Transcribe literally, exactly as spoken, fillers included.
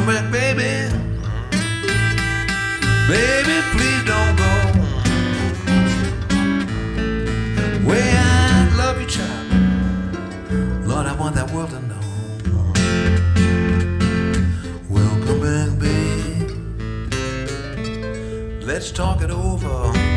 back, baby. Baby, please don't go. Way I love you, child. Lord, I want that world to know. Welcome back, babe. Let's talk it over.